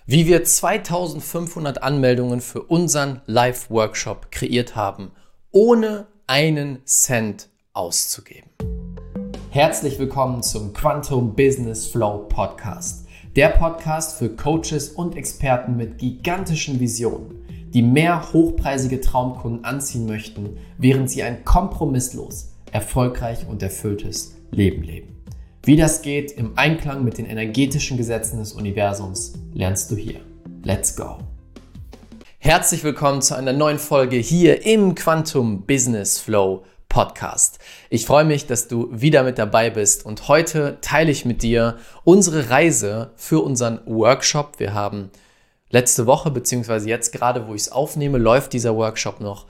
Wie wir 2500 Anmeldungen für unseren Live-Workshop kreiert haben, ohne einen Cent auszugeben. Herzlich willkommen zum Quantum Business Flow Podcast. Der Podcast für Coaches und Experten mit gigantischen Visionen, die mehr hochpreisige Traumkunden anziehen möchten, während sie ein kompromisslos, erfolgreich und erfülltes Leben leben. Wie das geht im Einklang mit den energetischen Gesetzen des Universums, lernst du hier. Let's go! Herzlich willkommen zu einer neuen Folge hier im Quantum Business Flow Podcast. Ich freue mich, dass du wieder mit dabei bist und heute teile ich mit dir unsere Reise für unseren Workshop. Wir haben letzte Woche, beziehungsweise jetzt gerade, wo ich es aufnehme, läuft dieser Workshop noch,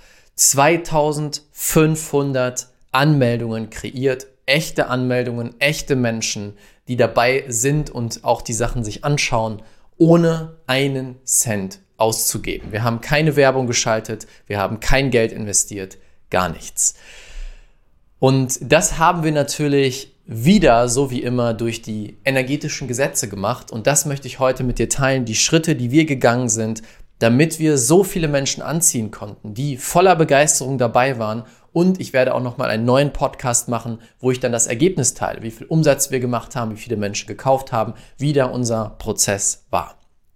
2500 Anmeldungen kreiert. Echte Anmeldungen, echte Menschen, die dabei sind und auch die Sachen sich anschauen, ohne einen Cent auszugeben. Wir haben keine Werbung geschaltet, wir haben kein Geld investiert, gar nichts. Und das haben wir natürlich wieder, so wie immer, durch die energetischen Gesetze gemacht. Und das möchte ich heute mit dir teilen, die Schritte, die wir gegangen sind, damit wir so viele Menschen anziehen konnten, die voller Begeisterung dabei waren. Und ich werde auch nochmal einen neuen Podcast machen, wo ich dann das Ergebnis teile, wie viel Umsatz wir gemacht haben, wie viele Menschen gekauft haben, wie da unser Prozess war.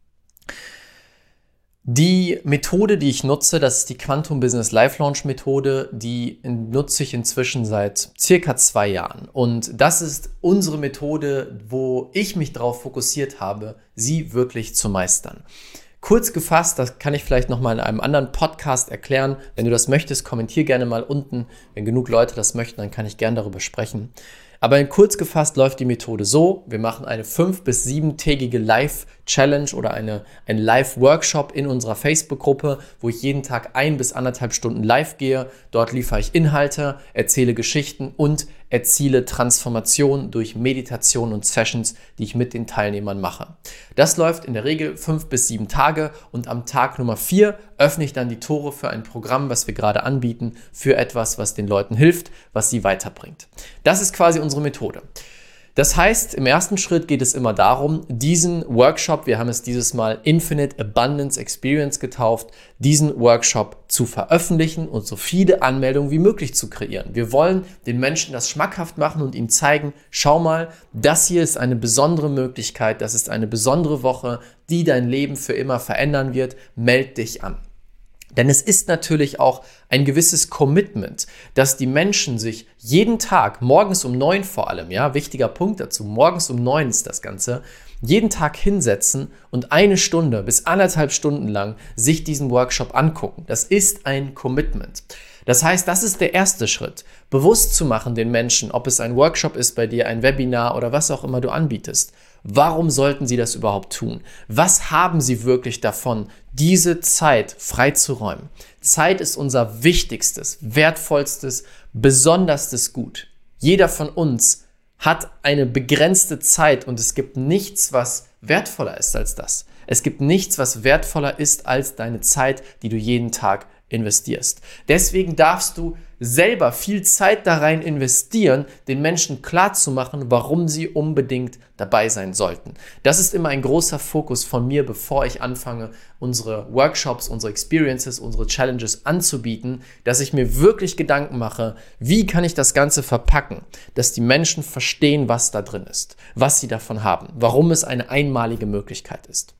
Die Methode, die ich nutze, das ist die Quantum Business Live Launch Methode, die nutze ich inzwischen seit circa 2 Jahren. Und das ist unsere Methode, wo ich mich darauf fokussiert habe, sie wirklich zu meistern. Kurz gefasst, das kann ich vielleicht nochmal in einem anderen Podcast erklären. Wenn du das möchtest, kommentier gerne mal unten. Wenn genug Leute das möchten, dann kann ich gerne darüber sprechen. Aber kurz gefasst läuft die Methode so: Wir machen eine 5- bis 7-tägige Live-Challenge oder ein Live-Workshop in unserer Facebook-Gruppe, wo ich jeden Tag 1 bis 1,5 Stunden live gehe. Dort liefere ich Inhalte, erzähle Geschichten und erziele Transformation durch Meditation und Sessions, die ich mit den Teilnehmern mache. Das läuft in der Regel 5 bis 7 Tage und am Tag Nummer 4 öffne ich dann die Tore für ein Programm, was wir gerade anbieten, für etwas, was den Leuten hilft, was sie weiterbringt. Das ist quasi unsere Methode. Das heißt, im ersten Schritt geht es immer darum, diesen Workshop, wir haben es dieses Mal Infinite Abundance Experience getauft, diesen Workshop zu veröffentlichen und so viele Anmeldungen wie möglich zu kreieren. Wir wollen den Menschen das schmackhaft machen und ihnen zeigen, schau mal, das hier ist eine besondere Möglichkeit, das ist eine besondere Woche, die dein Leben für immer verändern wird. Meld dich an. Denn es ist natürlich auch ein gewisses Commitment, dass die Menschen sich jeden Tag, morgens um 9 vor allem, ja, wichtiger Punkt dazu, morgens um 9 ist das Ganze, jeden Tag hinsetzen und 1 Stunde bis 1,5 Stunden lang sich diesen Workshop angucken. Das ist ein Commitment. Das heißt, das ist der erste Schritt, bewusst zu machen den Menschen, ob es ein Workshop ist bei dir, ein Webinar oder was auch immer du anbietest. Warum sollten sie das überhaupt tun? Was haben sie wirklich davon, diese Zeit freizuräumen? Zeit ist unser wichtigstes, wertvollstes, besonderstes Gut. Jeder von uns hat eine begrenzte Zeit und es gibt nichts, was wertvoller ist als das. Es gibt nichts, was wertvoller ist als deine Zeit, die du jeden Tag investierst. Deswegen darfst du selber viel Zeit da rein investieren, den Menschen klarzumachen, warum sie unbedingt dabei sein sollten. Das ist immer ein großer Fokus von mir, bevor ich anfange, unsere Workshops, unsere Experiences, unsere Challenges anzubieten, dass ich mir wirklich Gedanken mache, wie kann ich das Ganze verpacken, dass die Menschen verstehen, was da drin ist, was sie davon haben, warum es eine einmalige Möglichkeit ist.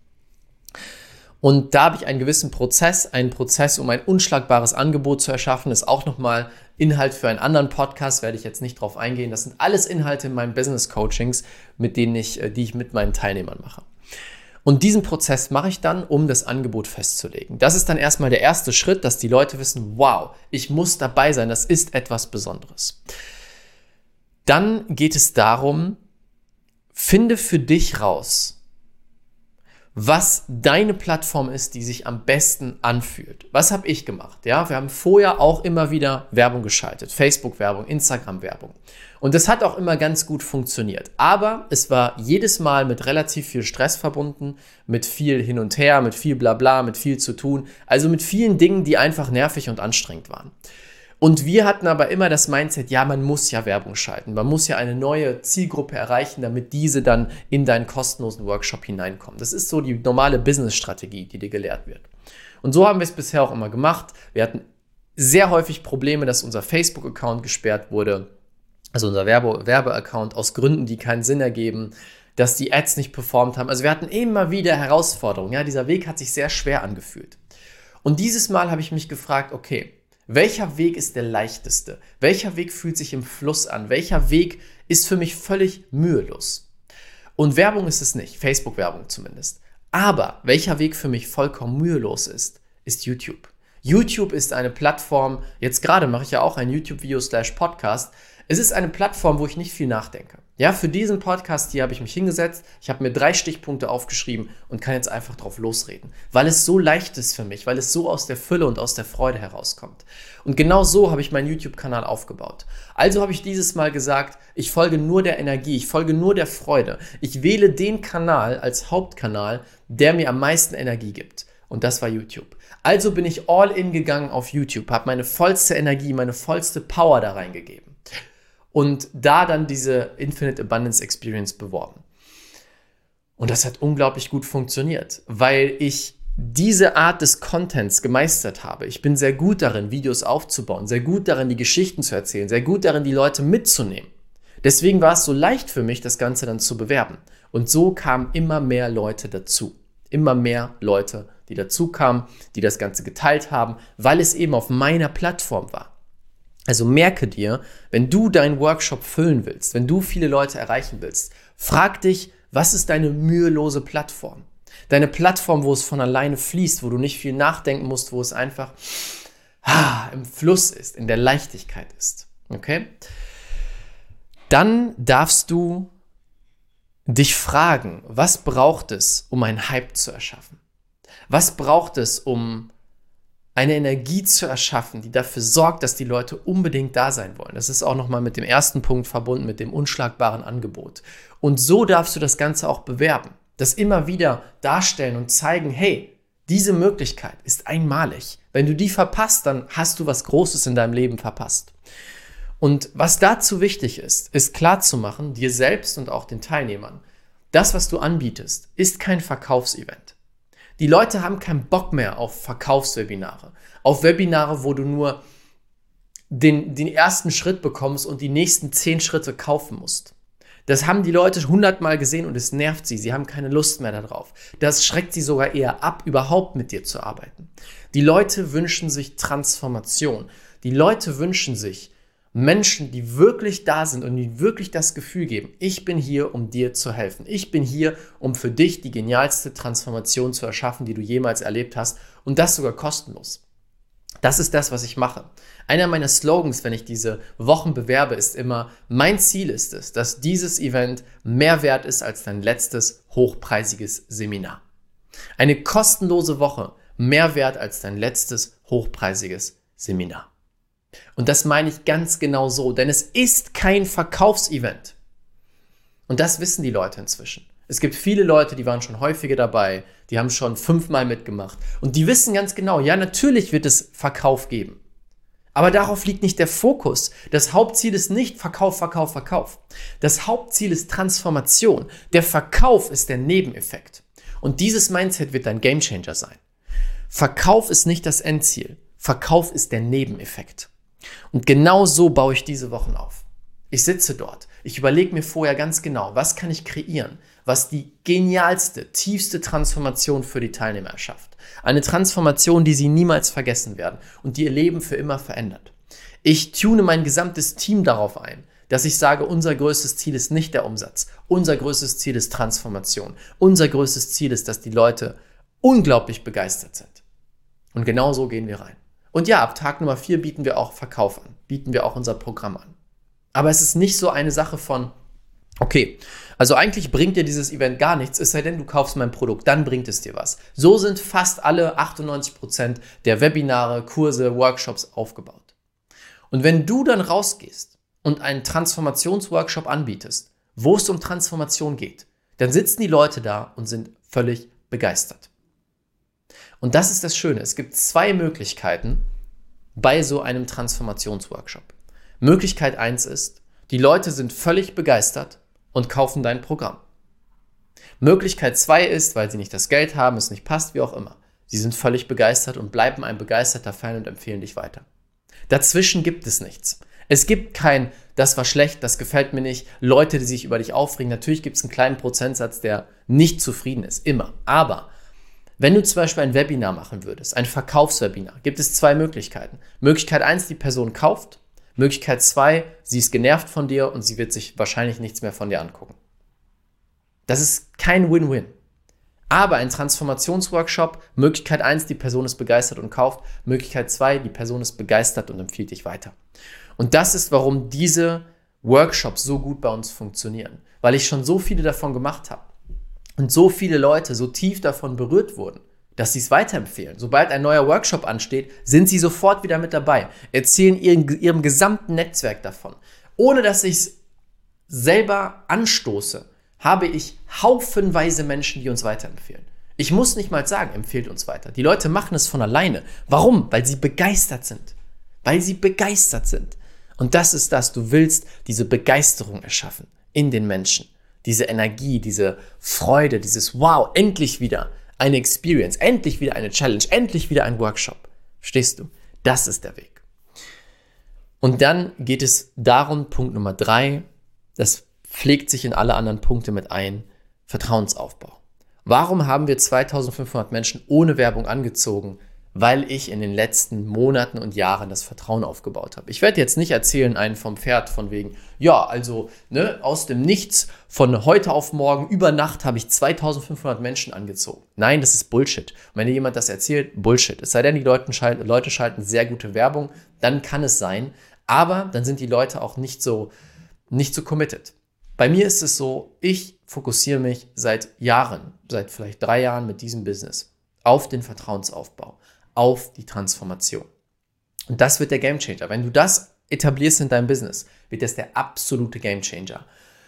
Und da habe ich einen gewissen Prozess, um ein unschlagbares Angebot zu erschaffen. Das ist auch nochmal Inhalt für einen anderen Podcast, werde ich jetzt nicht drauf eingehen. Das sind alles Inhalte in meinen Business Coachings, die ich mit meinen Teilnehmern mache. Und diesen Prozess mache ich dann, um das Angebot festzulegen. Das ist dann erstmal der erste Schritt, dass die Leute wissen, wow, ich muss dabei sein, das ist etwas Besonderes. Dann geht es darum, finde für dich raus, was deine Plattform ist, die sich am besten anfühlt. Was habe ich gemacht? Ja, wir haben vorher auch immer wieder Werbung geschaltet. Facebook-Werbung, Instagram-Werbung. Und das hat auch immer ganz gut funktioniert. Aber es war jedes Mal mit relativ viel Stress verbunden, mit viel hin und her, mit viel Blabla, mit viel zu tun. Also mit vielen Dingen, die einfach nervig und anstrengend waren. Und wir hatten aber immer das Mindset, ja, man muss ja Werbung schalten. Man muss ja eine neue Zielgruppe erreichen, damit diese dann in deinen kostenlosen Workshop hineinkommen. Das ist so die normale Business-Strategie, die dir gelehrt wird. Und so haben wir es bisher auch immer gemacht. Wir hatten sehr häufig Probleme, dass unser Facebook-Account gesperrt wurde, also unser Werbe-Account, aus Gründen, die keinen Sinn ergeben, dass die Ads nicht performt haben. Also wir hatten immer wieder Herausforderungen. Ja, dieser Weg hat sich sehr schwer angefühlt. Und dieses Mal habe ich mich gefragt, okay, welcher Weg ist der leichteste? Welcher Weg fühlt sich im Fluss an? Welcher Weg ist für mich völlig mühelos? Und Werbung ist es nicht, Facebook-Werbung zumindest. Aber welcher Weg für mich vollkommen mühelos ist YouTube. YouTube ist eine Plattform, jetzt gerade mache ich ja auch ein YouTube-Video/Podcast. Es ist eine Plattform, wo ich nicht viel nachdenke. Ja, für diesen Podcast hier habe ich mich hingesetzt, ich habe mir 3 Stichpunkte aufgeschrieben und kann jetzt einfach drauf losreden, weil es so leicht ist für mich, weil es so aus der Fülle und aus der Freude herauskommt. Und genau so habe ich meinen YouTube-Kanal aufgebaut. Also habe ich dieses Mal gesagt, ich folge nur der Energie, ich folge nur der Freude. Ich wähle den Kanal als Hauptkanal, der mir am meisten Energie gibt. Und das war YouTube. Also bin ich all in gegangen auf YouTube, habe meine vollste Energie, meine vollste Power da reingegeben. Und da dann diese Infinite Abundance Experience beworben. Und das hat unglaublich gut funktioniert, weil ich diese Art des Contents gemeistert habe. Ich bin sehr gut darin, Videos aufzubauen, sehr gut darin, die Geschichten zu erzählen, sehr gut darin, die Leute mitzunehmen. Deswegen war es so leicht für mich, das Ganze dann zu bewerben. Und so kamen immer mehr Leute dazu. Immer mehr Leute, die dazu kamen, die das Ganze geteilt haben, weil es eben auf meiner Plattform war. Also merke dir, wenn du deinen Workshop füllen willst, wenn du viele Leute erreichen willst, frag dich, was ist deine mühelose Plattform? Deine Plattform, wo es von alleine fließt, wo du nicht viel nachdenken musst, wo es einfach im Fluss ist, in der Leichtigkeit ist. Okay? Dann darfst du dich fragen, was braucht es, um einen Hype zu erschaffen? Was braucht es, um eine Energie zu erschaffen, die dafür sorgt, dass die Leute unbedingt da sein wollen? Das ist auch nochmal mit dem ersten Punkt verbunden, mit dem unschlagbaren Angebot. Und so darfst du das Ganze auch bewerben. Das immer wieder darstellen und zeigen, hey, diese Möglichkeit ist einmalig. Wenn du die verpasst, dann hast du was Großes in deinem Leben verpasst. Und was dazu wichtig ist klarzumachen, dir selbst und auch den Teilnehmern, das, was du anbietest, ist kein Verkaufsevent. Die Leute haben keinen Bock mehr auf Verkaufswebinare, auf Webinare, wo du nur den ersten Schritt bekommst und die nächsten 10 Schritte kaufen musst. Das haben die Leute 100-mal gesehen und es nervt sie. Sie haben keine Lust mehr darauf. Das schreckt sie sogar eher ab, überhaupt mit dir zu arbeiten. Die Leute wünschen sich Transformation. Die Leute wünschen sich Menschen, die wirklich da sind und die wirklich das Gefühl geben, ich bin hier, um dir zu helfen. Ich bin hier, um für dich die genialste Transformation zu erschaffen, die du jemals erlebt hast, und das sogar kostenlos. Das ist das, was ich mache. Einer meiner Slogans, wenn ich diese Wochen bewerbe, ist immer, mein Ziel ist es, dass dieses Event mehr wert ist als dein letztes hochpreisiges Seminar. Eine kostenlose Woche mehr wert als dein letztes hochpreisiges Seminar. Und das meine ich ganz genau so, denn es ist kein Verkaufsevent. Und das wissen die Leute inzwischen. Es gibt viele Leute, die waren schon häufiger dabei, die haben schon 5-mal mitgemacht und die wissen ganz genau, ja, natürlich wird es Verkauf geben. Aber darauf liegt nicht der Fokus. Das Hauptziel ist nicht Verkauf, Verkauf, Verkauf. Das Hauptziel ist Transformation. Der Verkauf ist der Nebeneffekt. Und dieses Mindset wird dein Gamechanger sein. Verkauf ist nicht das Endziel. Verkauf ist der Nebeneffekt. Und genau so baue ich diese Wochen auf. Ich sitze dort. Ich überlege mir vorher ganz genau, was kann ich kreieren, was die genialste, tiefste Transformation für die Teilnehmer erschafft. Eine Transformation, die sie niemals vergessen werden und die ihr Leben für immer verändert. Ich tune mein gesamtes Team darauf ein, dass ich sage, unser größtes Ziel ist nicht der Umsatz. Unser größtes Ziel ist Transformation. Unser größtes Ziel ist, dass die Leute unglaublich begeistert sind. Und genau so gehen wir rein. Und ja, ab Tag Nummer 4 bieten wir auch Verkauf an, bieten wir auch unser Programm an. Aber es ist nicht so eine Sache von, okay, also eigentlich bringt dir dieses Event gar nichts, es sei denn, du kaufst mein Produkt, dann bringt es dir was. So sind fast alle 98% der Webinare, Kurse, Workshops aufgebaut. Und wenn du dann rausgehst und einen Transformationsworkshop anbietest, wo es um Transformation geht, dann sitzen die Leute da und sind völlig begeistert. Und das ist das Schöne. Es gibt 2 Möglichkeiten, bei so einem Transformationsworkshop? Möglichkeit 1 ist, die Leute sind völlig begeistert und kaufen dein Programm. Möglichkeit 2 ist, weil sie nicht das Geld haben, es nicht passt, wie auch immer. Sie sind völlig begeistert und bleiben ein begeisterter Fan und empfehlen dich weiter. Dazwischen gibt es nichts. Es gibt kein, das war schlecht, das gefällt mir nicht, Leute, die sich über dich aufregen. Natürlich gibt es einen kleinen Prozentsatz, der nicht zufrieden ist, immer. Aber wenn du zum Beispiel ein Webinar machen würdest, ein Verkaufswebinar, gibt es 2 Möglichkeiten. Möglichkeit 1, die Person kauft. Möglichkeit 2, sie ist genervt von dir und sie wird sich wahrscheinlich nichts mehr von dir angucken. Das ist kein Win-Win. Aber ein Transformationsworkshop, Möglichkeit 1, die Person ist begeistert und kauft. Möglichkeit 2, die Person ist begeistert und empfiehlt dich weiter. Und das ist, warum diese Workshops so gut bei uns funktionieren. Weil ich schon so viele davon gemacht habe. Und so viele Leute so tief davon berührt wurden, dass sie es weiterempfehlen. Sobald ein neuer Workshop ansteht, sind sie sofort wieder mit dabei, erzählen ihrem gesamten Netzwerk davon. Ohne dass ich es selber anstoße, habe ich haufenweise Menschen, die uns weiterempfehlen. Ich muss nicht mal sagen, empfehlt uns weiter. Die Leute machen es von alleine. Warum? Weil sie begeistert sind. Weil sie begeistert sind. Und das ist das, du willst diese Begeisterung erschaffen in den Menschen. Diese Energie, diese Freude, dieses Wow, endlich wieder eine Experience, endlich wieder eine Challenge, endlich wieder ein Workshop. Verstehst du? Das ist der Weg. Und dann geht es darum, Punkt Nummer 3, das pflegt sich in alle anderen Punkte mit ein, Vertrauensaufbau. Warum haben wir 2500 Menschen ohne Werbung angezogen? Weil ich in den letzten Monaten und Jahren das Vertrauen aufgebaut habe. Ich werde jetzt nicht erzählen, einen vom Pferd von wegen, ja, also aus dem Nichts, von heute auf morgen, über Nacht habe ich 2500 Menschen angezogen. Nein, das ist Bullshit. Und wenn dir jemand das erzählt, Bullshit. Es sei denn, die Leute schalten sehr gute Werbung, dann kann es sein, aber dann sind die Leute auch nicht so committed. Bei mir ist es so, ich fokussiere mich seit Jahren, seit vielleicht 3 Jahren mit diesem Business auf den Vertrauensaufbau, auf die Transformation. Und das wird der Gamechanger. Wenn du das etablierst in deinem Business, wird das der absolute Gamechanger.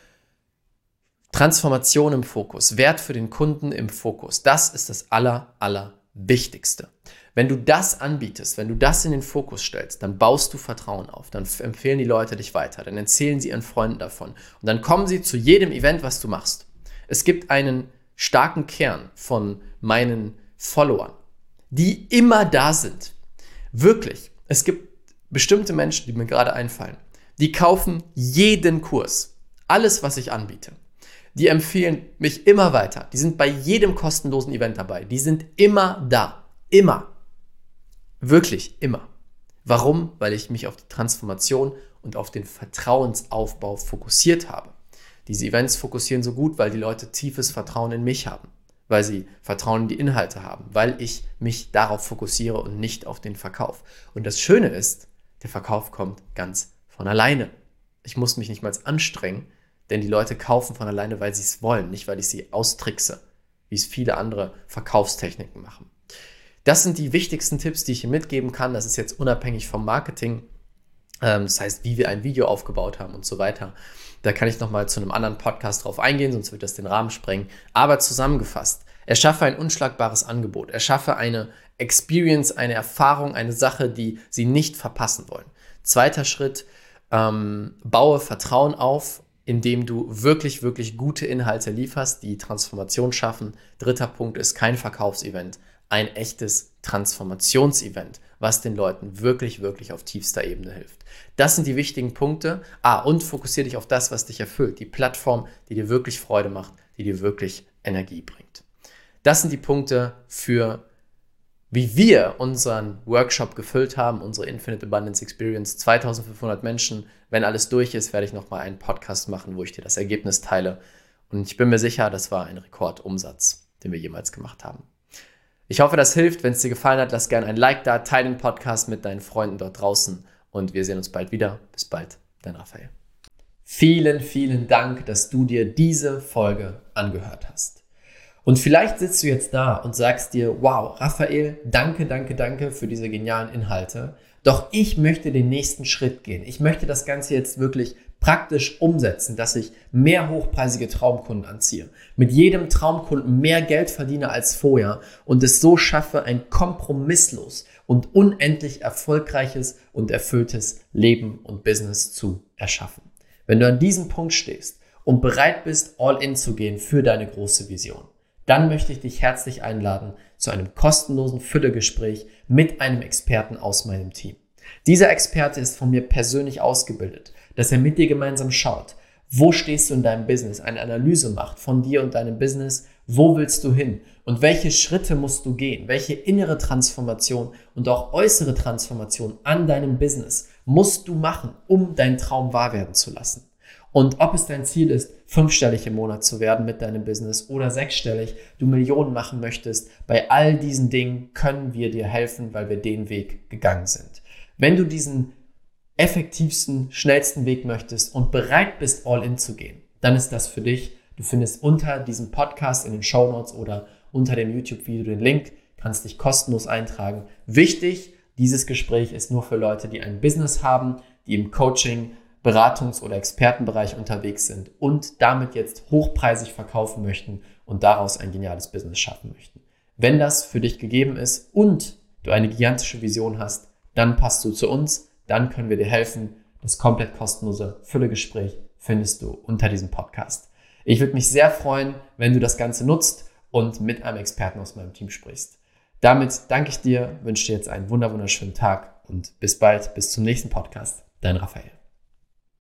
Transformation im Fokus, Wert für den Kunden im Fokus, das ist das Allerwichtigste. Wenn du das anbietest, wenn du das in den Fokus stellst, dann baust du Vertrauen auf, dann empfehlen die Leute dich weiter, dann erzählen sie ihren Freunden davon und dann kommen sie zu jedem Event, was du machst. Es gibt einen starken Kern von meinen Followern, die immer da sind. Wirklich. Es gibt bestimmte Menschen, die mir gerade einfallen, die kaufen jeden Kurs, alles, was ich anbiete. Die empfehlen mich immer weiter. Die sind bei jedem kostenlosen Event dabei. Die sind immer da. Immer. Wirklich immer. Warum? Weil ich mich auf die Transformation und auf den Vertrauensaufbau fokussiert habe. Diese Events fokussieren so gut, weil die Leute tiefes Vertrauen in mich haben. Weil sie Vertrauen in die Inhalte haben. Weil ich mich darauf fokussiere und nicht auf den Verkauf. Und das Schöne ist, der Verkauf kommt ganz von alleine. Ich muss mich nicht mal anstrengen, denn die Leute kaufen von alleine, weil sie es wollen, nicht weil ich sie austrickse, wie es viele andere Verkaufstechniken machen. Das sind die wichtigsten Tipps, die ich hier mitgeben kann. Das ist jetzt unabhängig vom Marketing. Das heißt, wie wir ein Video aufgebaut haben und so weiter. Da kann ich nochmal zu einem anderen Podcast drauf eingehen, sonst wird das den Rahmen sprengen. Aber zusammengefasst, erschaffe ein unschlagbares Angebot. Erschaffe eine Experience, eine Erfahrung, eine Sache, die Sie nicht verpassen wollen. 2. Schritt, baue Vertrauen auf, indem du wirklich, wirklich gute Inhalte lieferst, die Transformation schaffen. 3. Punkt ist kein Verkaufsevent, ein echtes Transformationsevent, was den Leuten wirklich, wirklich auf tiefster Ebene hilft. Das sind die wichtigen Punkte. Und fokussiere dich auf das, was dich erfüllt. Die Plattform, die dir wirklich Freude macht, die dir wirklich Energie bringt. Das sind die Punkte für, wie wir unseren Workshop gefüllt haben, unsere Infinite Abundance Experience. 2500 Menschen. Wenn alles durch ist, werde ich nochmal einen Podcast machen, wo ich dir das Ergebnis teile. Und ich bin mir sicher, das war ein Rekordumsatz, den wir jemals gemacht haben. Ich hoffe, das hilft. Wenn es dir gefallen hat, lass gerne ein Like da, teile den Podcast mit deinen Freunden dort draußen und wir sehen uns bald wieder. Bis bald, dein Raphael. Vielen, vielen Dank, dass du dir diese Folge angehört hast. Und vielleicht sitzt du jetzt da und sagst dir, wow, Raphael, danke für diese genialen Inhalte. Doch ich möchte den nächsten Schritt gehen. Ich möchte das Ganze jetzt wirklich praktisch umsetzen, dass ich mehr hochpreisige Traumkunden anziehe, mit jedem Traumkunden mehr Geld verdiene als vorher und es so schaffe, ein kompromisslos und unendlich erfolgreiches und erfülltes Leben und Business zu erschaffen. Wenn du an diesem Punkt stehst und bereit bist, all in zu gehen für deine große Vision, dann möchte ich dich herzlich einladen zu einem kostenlosen Füllegespräch mit einem Experten aus meinem Team. Dieser Experte ist von mir persönlich ausgebildet, dass er mit dir gemeinsam schaut, wo stehst du in deinem Business, eine Analyse macht von dir und deinem Business, wo willst du hin und welche Schritte musst du gehen, welche innere Transformation und auch äußere Transformation an deinem Business musst du machen, um deinen Traum wahr werden zu lassen. Und ob es dein Ziel ist, 5-stellig im Monat zu werden mit deinem Business oder 6-stellig, du Millionen machen möchtest, bei all diesen Dingen können wir dir helfen, weil wir den Weg gegangen sind. Wenn du diesen effektivsten, schnellsten Weg möchtest und bereit bist, all in zu gehen, dann ist das für dich. Du findest unter diesem Podcast in den Shownotes oder unter dem YouTube-Video den Link, kannst dich kostenlos eintragen. Wichtig, dieses Gespräch ist nur für Leute, die ein Business haben, die im Coaching, Beratungs- oder Expertenbereich unterwegs sind und damit jetzt hochpreisig verkaufen möchten und daraus ein geniales Business schaffen möchten. Wenn das für dich gegeben ist und du eine gigantische Vision hast, dann passt du zu uns. Dann können wir dir helfen. Das komplett kostenlose Füllegespräch findest du unter diesem Podcast. Ich würde mich sehr freuen, wenn du das Ganze nutzt und mit einem Experten aus meinem Team sprichst. Damit danke ich dir, wünsche dir jetzt einen wunderschönen Tag und bis bald, bis zum nächsten Podcast. Dein Raphael.